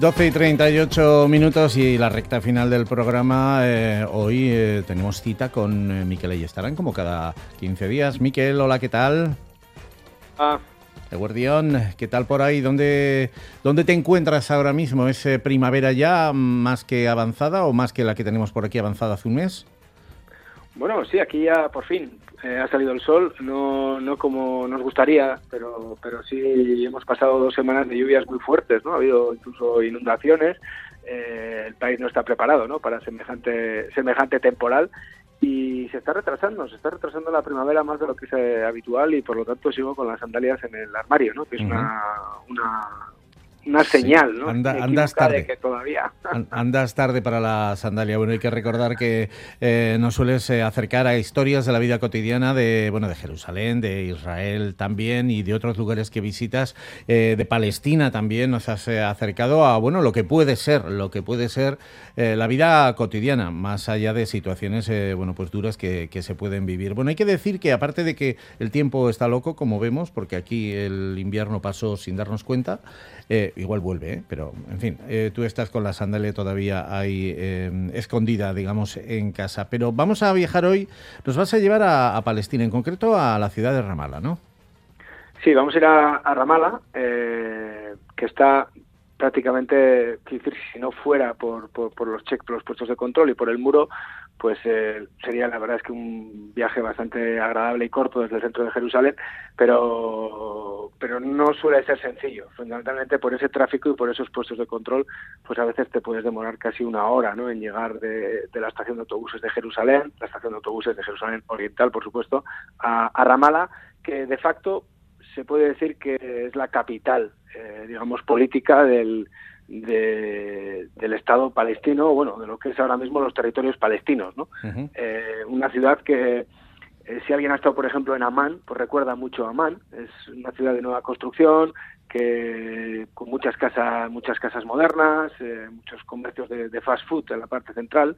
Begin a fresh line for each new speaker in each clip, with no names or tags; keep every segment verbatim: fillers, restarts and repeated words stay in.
doce y treinta y ocho minutos y la recta final del programa. Eh, hoy eh, tenemos cita con eh, Miquel Ayestarán, como cada quince días. Miquel, hola, ¿qué tal?
Ah.
Eguerdión, ¿qué tal por ahí? ¿Dónde, ¿Dónde te encuentras ahora mismo? ¿Es eh, primavera ya más que avanzada o más que la que tenemos por aquí avanzada hace un mes?
Bueno, sí, aquí ya por fin eh, ha salido el sol, no no como nos gustaría, pero pero sí hemos pasado dos semanas de lluvias muy fuertes, ¿no? Ha habido incluso inundaciones, eh, el país no está preparado, ¿no?, para semejante semejante temporal y se está retrasando, se está retrasando la primavera más de lo que es eh, habitual y por lo tanto sigo con las sandalias en el armario, ¿no?, que es uh-huh. una una una señal, ¿no?
Sí, anda, andas tarde.
De que todavía.
Andas tarde para la sandalia. Bueno, hay que recordar que eh, nos sueles eh, acercar a historias de la vida cotidiana de, bueno, de Jerusalén, de Israel también y de otros lugares que visitas, eh, de Palestina también. Nos has eh, acercado a, bueno, lo que puede ser, lo que puede ser eh, la vida cotidiana, más allá de situaciones, eh, bueno, pues duras que, que se pueden vivir. Bueno, hay que decir que aparte de que el tiempo está loco, como vemos, porque aquí el invierno pasó sin darnos cuenta. Eh, igual vuelve, ¿eh? Pero, en fin, eh, tú estás con la sandalia todavía ahí eh, escondida, digamos, en casa. Pero vamos a viajar hoy, nos vas a llevar a, a Palestina, en concreto a la ciudad de Ramallah, ¿no?
Sí, vamos a ir a, a Ramallah, eh, que está prácticamente, quiero decir, si no fuera por, por, por los check, por los puestos de control y por el muro, pues eh, sería la verdad es que un viaje bastante agradable y corto desde el centro de Jerusalén, pero pero no suele ser sencillo, fundamentalmente por ese tráfico y por esos puestos de control, pues a veces te puedes demorar casi una hora, ¿no?, en llegar de, de la estación de autobuses de Jerusalén, la estación de autobuses de Jerusalén Oriental, por supuesto, a, a Ramallah, que de facto se puede decir que es la capital, eh, digamos, política del De, del Estado palestino, bueno, de lo que es ahora mismo los territorios palestinos, ¿no? Uh-huh. Eh, una ciudad que, eh, si alguien ha estado, por ejemplo, en Amán, pues recuerda mucho a Amán. Es una ciudad de nueva construcción, que con muchas casas, muchas casas modernas, eh, muchos comercios de, de fast food en la parte central,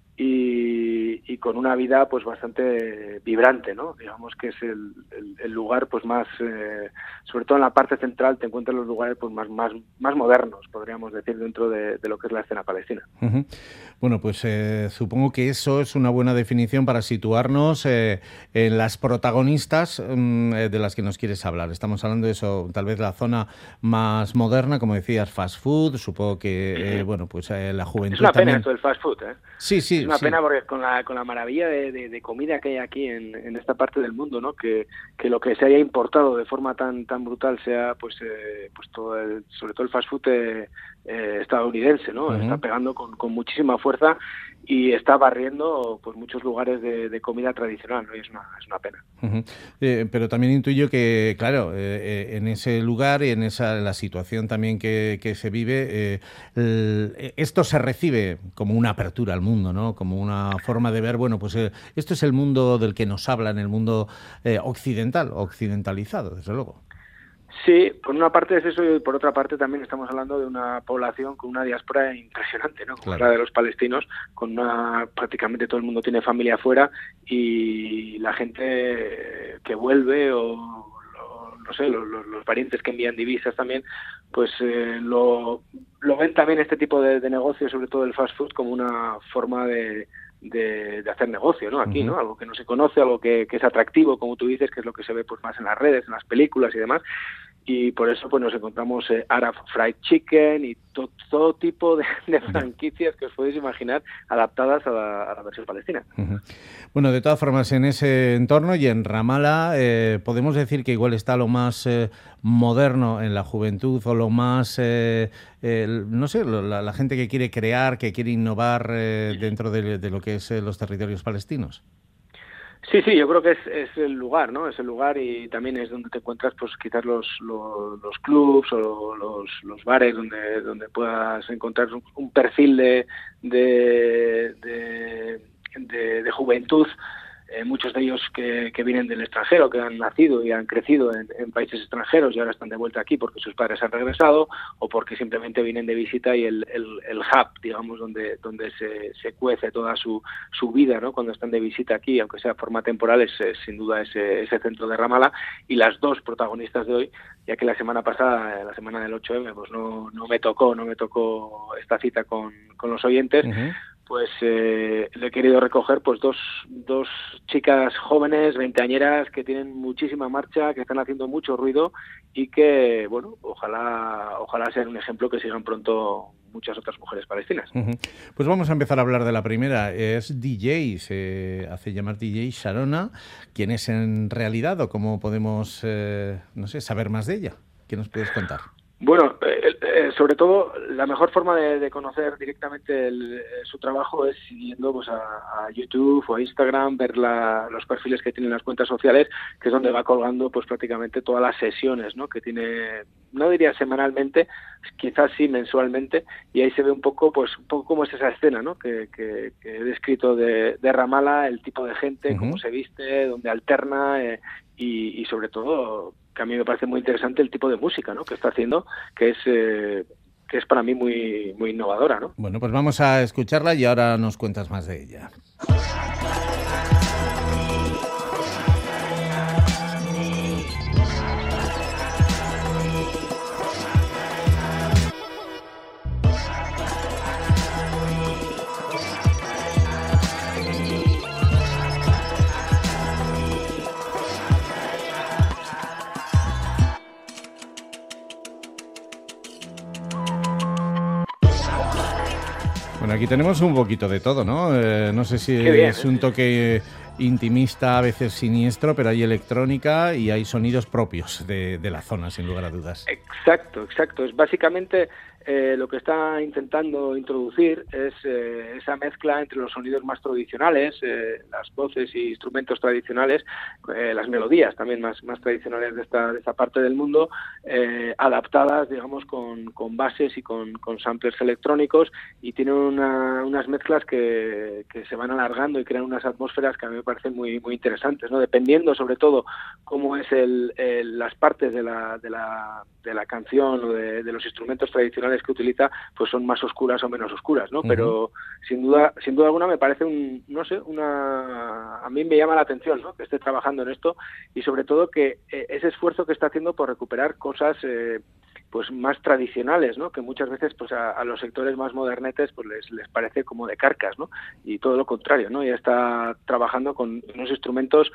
y, y con una vida pues bastante vibrante, ¿no? Digamos que es el, el, el lugar pues más, eh, sobre todo en la parte central te encuentras los lugares pues más más más modernos, podríamos decir, dentro de, de lo que es la escena palestina.
Uh-huh. Bueno, pues eh, supongo que eso es una buena definición para situarnos eh, en las protagonistas um, de las que nos quieres hablar. Estamos hablando de eso, tal vez la zona más moderna, como decías, fast food, supongo que, eh, bueno, pues eh, la juventud
es una
también...
pena esto del fast food, ¿eh?
Sí, sí.
Es una
sí.
pena porque con la con la maravilla de, de, de comida que hay aquí en, en esta parte del mundo, ¿no? Que, que lo que se haya importado de forma tan tan brutal sea pues eh, pues todo el, sobre todo el fast food eh, eh, estadounidense, ¿no? Uh-huh. Está pegando con, con muchísima fuerza y está barriendo pues muchos lugares de, de comida tradicional, ¿no? Y es una es una pena.
Uh-huh. Eh, pero también intuyo que, claro, eh, en ese lugar y en esa la situación también que, que se vive, eh, el, esto se recibe como una apertura al mundo, ¿no? Como una forma de ver, bueno, pues eh, esto es el mundo del que nos hablan, el mundo eh, occidental, occidentalizado, desde luego.
Sí, por una parte es eso y por otra parte también estamos hablando de una población con una diáspora impresionante, ¿no? Como claro. La de los palestinos, con una prácticamente todo el mundo tiene familia afuera y la gente que vuelve o no sé, los, los, los parientes que envían divisas también, pues eh, lo, lo ven también este tipo de, de negocios, sobre todo el fast food, como una forma de, de, de hacer negocio, ¿no? Aquí, uh-huh. ¿no? Algo que no se conoce, algo que, que es atractivo, como tú dices, que es lo que se ve pues más en las redes, en las películas y demás. Y por eso pues nos encontramos eh, Arab Fried Chicken y to, todo tipo de, de franquicias que os podéis imaginar adaptadas a la, a la versión palestina.
Uh-huh. Bueno, de todas formas, en ese entorno y en Ramallah eh, podemos decir que igual está lo más eh, moderno en la juventud o lo más, eh, eh, no sé, lo, la, la gente que quiere crear, que quiere innovar eh, dentro de, de lo que es eh, los territorios palestinos.
Sí, sí, yo creo que es, es el lugar, ¿no? Es el lugar y también es donde te encuentras, pues quizás los los, los clubs o los, los bares donde donde puedas encontrar un, un perfil de de, de, de, de juventud eh, muchos de ellos que, que vienen del extranjero, que han nacido y han crecido en, en países extranjeros y ahora están de vuelta aquí porque sus padres han regresado o porque simplemente vienen de visita y el, el, el hub, digamos, donde donde se, se cuece toda su, su vida, ¿no? Cuando están de visita aquí, aunque sea de forma temporal, es, es sin duda ese, ese centro de Ramallah. Y las dos protagonistas de hoy, ya que la semana pasada, la semana del ocho eme, pues no, no me tocó, no me tocó esta cita con, con los oyentes, uh-huh. pues eh, le he querido recoger pues dos, dos chicas jóvenes, veinteañeras, que tienen muchísima marcha, que están haciendo mucho ruido y que, bueno, ojalá, ojalá sean un ejemplo que sigan pronto muchas otras mujeres palestinas.
Uh-huh. Pues vamos a empezar a hablar de la primera. Es D J, se hace llamar D J Sharona. ¿Quién es en realidad o cómo podemos, eh, no sé, saber más de ella? ¿Qué nos puedes contar?
Bueno, eh, eh, sobre todo la mejor forma de, de conocer directamente el, eh, su trabajo es siguiendo pues, a, a YouTube o a Instagram, ver la, los perfiles que tienen las cuentas sociales, que es donde va colgando pues prácticamente todas las sesiones, ¿no? Que tiene, no diría semanalmente, quizás sí mensualmente, y ahí se ve un poco pues un poco cómo es esa escena, ¿no? Que, que, que he descrito de, de Ramallah, el tipo de gente, uh-huh. cómo se viste, dónde alterna eh, y, y sobre todo que a mí me parece muy interesante el tipo de música, ¿no? Que está haciendo, que es eh, que es para mí muy muy innovadora, ¿no?
Bueno, pues vamos a escucharla y ahora nos cuentas más de ella. Bueno, aquí tenemos un poquito de todo, ¿no? Eh, no sé si
bien,
es un toque intimista, a veces siniestro, pero hay electrónica y hay sonidos propios de, de la zona, sin lugar a dudas.
Exacto, exacto. Es básicamente eh, lo que está intentando introducir es eh, esa mezcla entre los sonidos más tradicionales, eh, las voces y instrumentos tradicionales, eh, las melodías también más, más tradicionales de esta, de esta parte del mundo, eh, adaptadas, digamos, con, con bases y con, con samplers electrónicos, y tiene una, unas mezclas que, que se van alargando y crean unas atmósferas que a mí me parecen muy, muy interesantes, ¿no? Dependiendo sobre todo cómo es el, el, las partes de la, de la, de la canción o de, de los instrumentos tradicionales que utiliza, pues son más oscuras o menos oscuras, ¿no? Uh-huh. Pero sin duda, sin duda alguna me parece un, no sé, una, a mí me llama la atención, ¿no? Que esté trabajando en esto y sobre todo que eh, ese esfuerzo que está haciendo por recuperar cosas eh, pues más tradicionales, ¿no? Que muchas veces pues a, a los sectores más modernetes pues les, les parece como de carcas, ¿no? Y todo lo contrario, ¿no? Ya está trabajando con unos instrumentos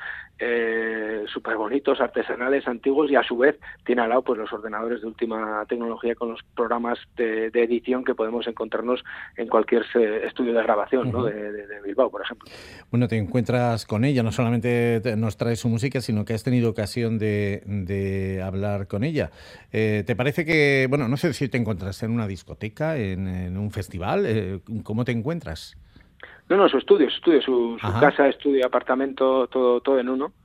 eh, súper bonitos, artesanales, antiguos, y a su vez tiene al lado pues los ordenadores de última tecnología con los programas de, de edición que podemos encontrarnos en cualquier estudio de grabación, uh-huh. ¿no? de, de, de Bilbao, por ejemplo.
Bueno, te encuentras con ella, no solamente nos trae su música, sino que has tenido ocasión de, de hablar con ella. Eh, ¿Te parece que que, bueno, no sé si te encuentras en una discoteca, en, en un festival, eh, ¿cómo te encuentras?
No, no, su estudio, su estudio, su, su casa, estudio, apartamento, todo, todo en uno.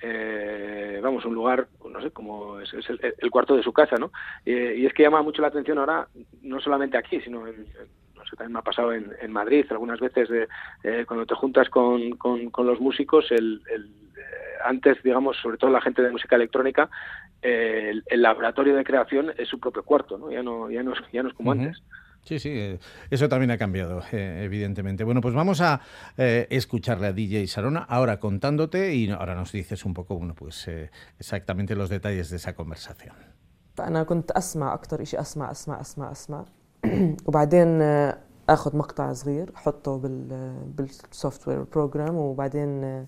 Eh, vamos, un lugar, no sé, como es, es el, el cuarto de su casa, ¿no? Eh, y es que llama mucho la atención ahora, no solamente aquí, sino en, en no sé, también me ha pasado en, en Madrid algunas veces, de, eh, cuando te juntas con, con, con los músicos, el, el eh, antes, digamos, sobre todo la gente de música electrónica, eh, el, el laboratorio de creación es su propio cuarto, ¿no? Ya no, ya no, es, ya no es como uh-huh. antes.
Sí, sí, eso también ha cambiado, eh, evidentemente. Bueno, pues vamos a eh, escucharle a D J Sharona ahora contándote y ahora nos dices un poco, bueno, pues eh, exactamente los detalles de esa conversación.
فأنا كنت أسمع أكتر إشي أسمع أسمع أسمع أسمع وبعدين أخذ مقطع صغير أحطه بال بالسوفت وير بروجرام وبعدين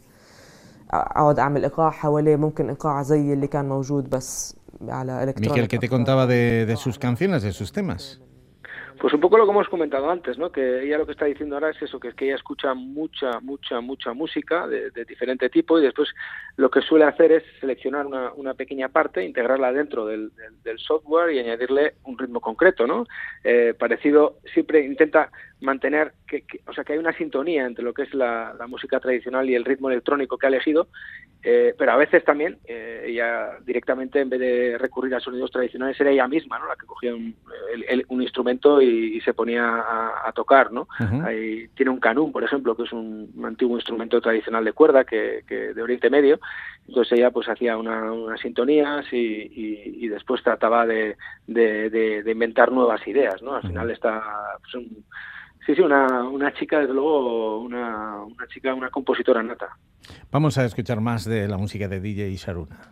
أقعد أعمل إيقاع حواليه ممكن إيقاع زي اللي كان موجود بس على إلكترونيك.
Miquel, ¿qué te contaba de, de sus canciones, de sus temas?
Pues un poco lo que hemos comentado antes, ¿no? Que ella lo que está diciendo ahora es eso, que es que ella escucha mucha, mucha, mucha música de, de diferente tipo y después lo que suele hacer es seleccionar una, una pequeña parte, integrarla dentro del, del, del software y añadirle un ritmo concreto, ¿no? Eh, parecido, siempre intenta mantener, que, que, o sea, que hay una sintonía entre lo que es la, la música tradicional y el ritmo electrónico que ha elegido, eh, pero a veces también eh, ella directamente, en vez de recurrir a sonidos tradicionales, era ella misma, ¿no? La que cogía un, el, el, un instrumento y y, y se ponía a, a tocar, ¿no?
Uh-huh.
Ahí tiene un canún, por ejemplo, que es un, un antiguo instrumento tradicional de cuerda que, que de Oriente Medio. Entonces ella pues hacía una, unas sintonías y, y, y después trataba de, de, de, de inventar nuevas ideas, ¿no? Al final uh-huh. está pues, un, sí, sí, una, una chica, desde luego, una, una chica, una compositora nata.
Vamos a escuchar más de la música de D J Sharuna.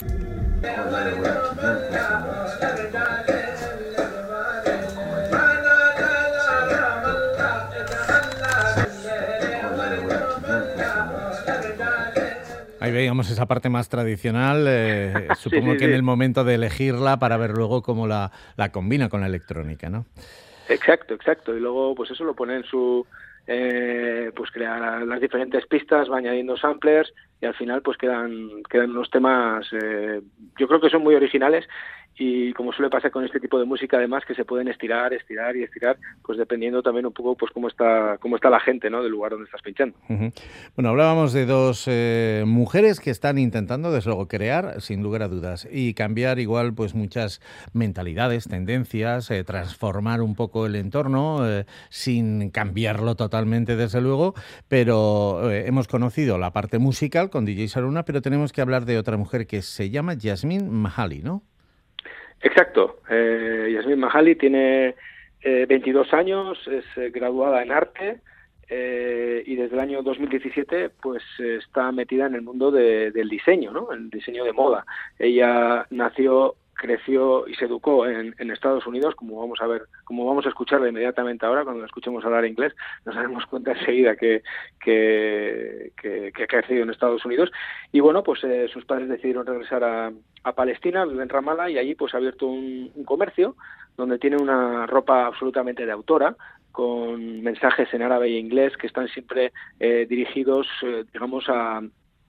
Ahí veíamos esa parte más tradicional, eh, supongo sí, sí, que sí. en el momento de elegirla para ver luego cómo la, la combina con la electrónica, ¿no?
Exacto, exacto. Y luego pues eso lo pone en su... Eh, pues crea las diferentes pistas, va añadiendo samplers y al final pues quedan quedan unos temas, eh, yo creo que son muy originales y como suele pasar con este tipo de música además que se pueden estirar, estirar y estirar, pues dependiendo también un poco pues cómo está cómo está la gente, ¿no? Del lugar donde estás pinchando.
Uh-huh. Bueno, hablábamos de dos eh, mujeres que están intentando desde luego crear, sin lugar a dudas, y cambiar igual pues muchas mentalidades, tendencias, eh, transformar un poco el entorno eh, sin cambiarlo totalmente desde luego, pero eh, hemos conocido la parte musical con D J Sharuna, pero tenemos que hablar de otra mujer que se llama Yasmin Mahali, ¿no?
Exacto. Eh, Yasmin Mahali tiene eh, veintidós años, es eh, graduada en arte eh, y desde el año dos mil diecisiete pues eh, está metida en el mundo de, del diseño, ¿no? El diseño de moda. Ella nació, creció y se educó en, en Estados Unidos, como vamos a ver, como vamos a escucharla inmediatamente ahora, cuando la escuchemos hablar inglés, nos daremos cuenta enseguida que, que, que, que ha crecido en Estados Unidos. Y bueno, pues eh, sus padres decidieron regresar a, a Palestina, vive en Ramallah, y allí pues ha abierto un, un comercio donde tiene una ropa absolutamente de autora, con mensajes en árabe e inglés que están siempre eh, dirigidos, eh, digamos, a...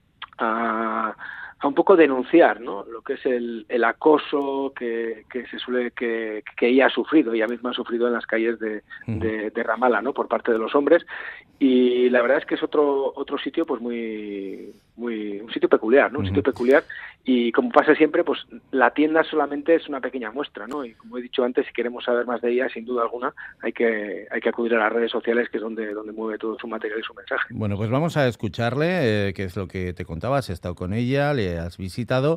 a a un poco denunciar, ¿no? Lo que es el, el acoso que, que se suele que, que ella ha sufrido, ella misma ha sufrido en las calles de, de, de Ramallah, ¿no? Por parte de los hombres, y la verdad es que es otro otro sitio pues muy muy un sitio peculiar, ¿no? Un sitio peculiar, y como pasa siempre, pues la tienda solamente es una pequeña muestra, ¿no? Y como he dicho antes, si queremos saber más de ella, sin duda alguna, hay que hay que acudir a las redes sociales, que es donde donde mueve todo su material y su mensaje.
Bueno, pues vamos a escucharle, eh, que es lo que te contaba, has estado con ella, le has visitado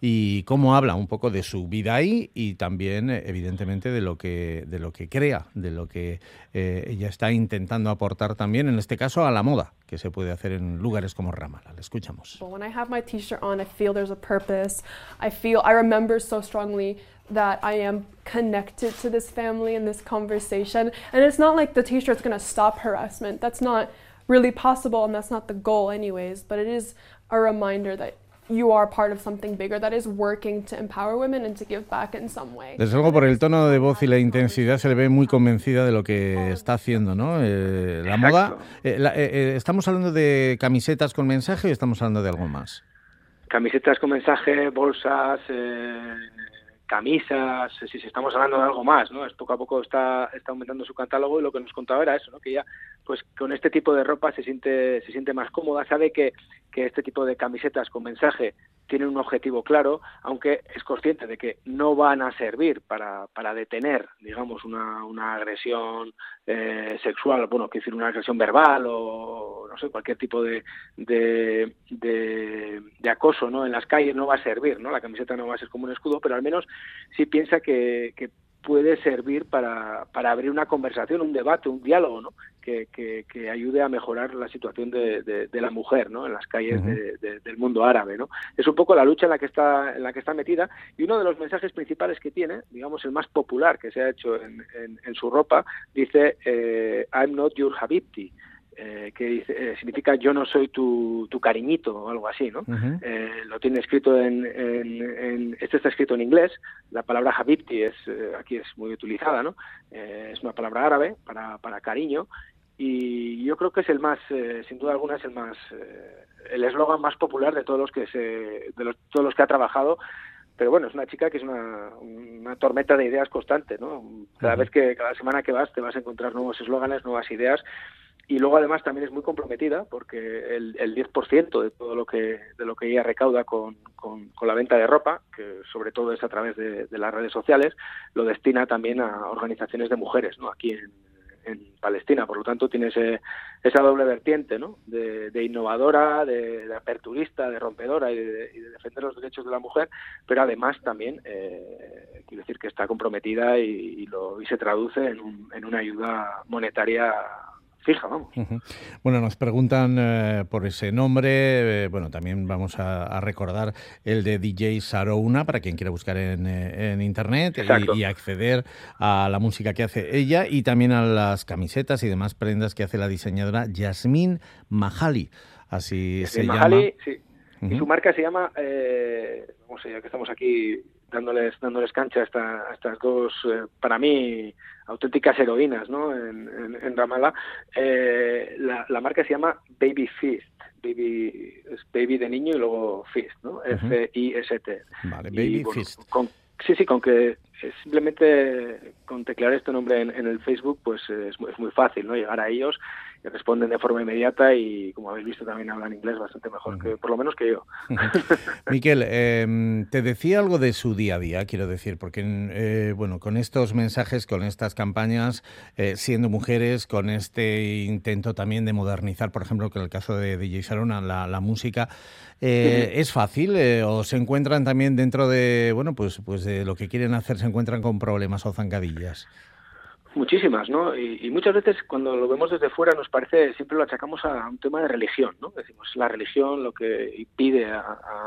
y cómo habla un poco de su vida ahí y también evidentemente de lo que de lo que crea, de lo que eh, ella está intentando aportar también, en este caso a la moda, que se puede hacer en lugares como Ramallah. Le escuchamos.
When I have my t-shirt on, I feel there's a purpose. I feel I remember so strongly that I am connected to this family and this conversation, and it's not like the t-shirt's going to stop harassment. That's not really possible, and that's not the goal anyways, but it is a reminder that you are part of something bigger that is working to empower women and to give back in some way.
Desde luego, por el tono de voz y la intensidad se le ve muy convencida de lo que está haciendo, ¿no? Eh, la moda. Eh, la, eh, ¿Estamos hablando de camisetas con mensaje o estamos hablando de algo más?
Camisetas con mensaje, bolsas, eh, camisas, si, si estamos hablando de algo más, ¿no? Es poco a poco está, está aumentando su catálogo, y lo que nos contaba era eso, ¿no? Que ella, pues con este tipo de ropa se siente se siente más cómoda, sabe que, que este tipo de camisetas con mensaje tienen un objetivo claro, aunque es consciente de que no van a servir para, para detener, digamos, una, una agresión eh, sexual, bueno, quiero decir, una agresión verbal o, no sé, cualquier tipo de, de, de, de acoso, ¿no? En las calles no va a servir, ¿no? La camiseta no va a ser como un escudo, pero al menos sí piensa que, que puede servir para, para abrir una conversación, un debate, un diálogo, ¿no? Que, que, que ayude a mejorar la situación de, de, de la mujer, ¿no? En las calles uh-huh. de, de, del mundo árabe, ¿no? Es un poco la lucha en la que está en la que está metida, y uno de los mensajes principales que tiene, digamos el más popular que se ha hecho en, en, en su ropa, dice eh, I'm not your habibti, eh, que dice, eh, significa yo no soy tu, tu cariñito o algo así, ¿no? Uh-huh. Eh, lo tiene escrito en, en, en, este está escrito en inglés. La palabra habibti es, eh, aquí es muy utilizada, ¿no? Eh, es una palabra árabe para, para cariño, y yo creo que es el más, eh, sin duda alguna es el más, eh, el eslogan más popular de todos los que se, de los, todos los que ha trabajado. Pero bueno, es una chica que es una, una tormenta de ideas constante, ¿no? Cada uh-huh. vez que, cada semana que vas, te vas a encontrar nuevos eslóganes, nuevas ideas. y luego además también es muy comprometida porque el, el diez por ciento de todo lo que de lo que ella recauda con, con, con la venta de ropa, que sobre todo es a través de, de las redes sociales, lo destina también a organizaciones de mujeres, ¿no? Aquí en, en Palestina. Por lo tanto, tiene ese, esa doble vertiente, ¿no? De, de innovadora, de, de aperturista, de rompedora y de, y de defender los derechos de la mujer, pero además también eh, quiero decir que está comprometida y, y, lo, y se traduce en, un, en una ayuda monetaria fija, vamos.
Uh-huh. Bueno, nos preguntan eh, por ese nombre. Eh, bueno, también vamos a, a recordar el de D J Sarouna, para quien quiera buscar en, eh, en internet y, y acceder a la música que hace ella y también a las camisetas y demás prendas que hace la diseñadora Yasmin Mahali. Así
Yasmin
se
Mahali,
llama.
Sí.
Uh-huh.
Y su marca se llama, eh, vamos a ya que estamos aquí dándoles dándoles cancha a, esta, a estas dos, eh, para mí, auténticas heroínas, ¿no? En, en, en Ramallah. Eh, la, la marca se llama Baby Feast. Baby, es baby de niño y luego Feast, ¿no? Uh-huh. F I S T.
Vale, Baby
y, bueno,
Feast.
Con, sí, sí, con que simplemente con teclear este nombre en, en el Facebook, pues es, es muy fácil, ¿no? Llegar a ellos, y responden de forma inmediata y, como habéis visto, también hablan inglés bastante mejor, uh-huh. que por lo menos que yo.
Uh-huh. Miquel, eh, te decía algo de su día a día, quiero decir, porque eh, bueno, con estos mensajes, con estas campañas, eh, siendo mujeres, con este intento también de modernizar, por ejemplo, que en el caso de D J Sarouna, la, la música, eh, uh-huh. ¿es fácil eh, o se encuentran también dentro de, bueno, pues, pues de lo que quieren hacer, se encuentran con problemas o zancadillas?
Muchísimas, ¿no? Y, y muchas veces cuando lo vemos desde fuera nos parece, siempre lo achacamos a un tema de religión, ¿no? Decimos, la religión lo que impide a,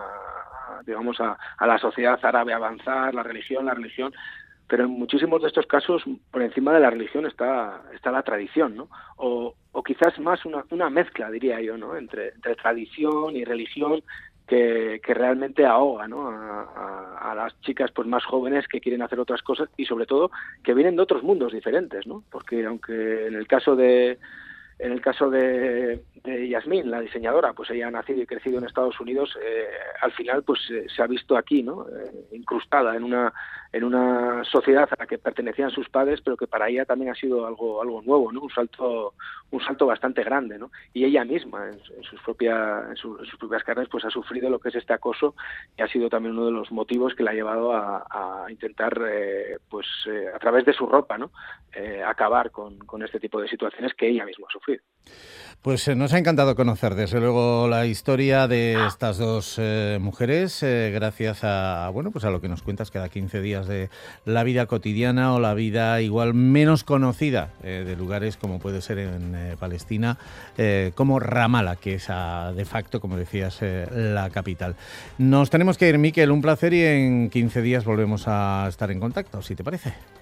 a, a digamos, a, a la sociedad árabe avanzar, la religión, la religión, pero en muchísimos de estos casos por encima de la religión está, está la tradición, ¿no? O, o quizás más una, una mezcla, diría yo, ¿no? Entre, entre tradición y religión, Que, que realmente ahoga, ¿no? a, a, a las chicas pues más jóvenes que quieren hacer otras cosas y sobre todo que vienen de otros mundos diferentes, ¿no? Porque aunque en el caso de en el caso de, de Yasmin, la diseñadora, pues ella ha nacido y crecido en Estados Unidos, eh, al final pues eh, se ha visto aquí, ¿no? Eh, incrustada en una en una sociedad a la que pertenecían sus padres, pero que para ella también ha sido algo algo nuevo, ¿no? Un salto un salto bastante grande, ¿no? Y ella misma en, en sus propias en, su, en sus propias carnes pues ha sufrido lo que es este acoso y ha sido también uno de los motivos que la ha llevado a, a intentar eh, pues eh, a través de su ropa, ¿no? Eh, acabar con, con este tipo de situaciones que ella misma ha sufrido.
Pues eh, nos ha encantado conocer desde luego la historia de estas dos eh, mujeres, eh, gracias a bueno pues a lo que nos cuentas cada quince días de la vida cotidiana o la vida igual menos conocida eh, de lugares como puede ser en eh, Palestina, eh, como Ramallah, que es a, de facto, como decías, eh, la capital. Nos tenemos que ir, Miquel, un placer, y en quince días volvemos a estar en contacto, si te parece.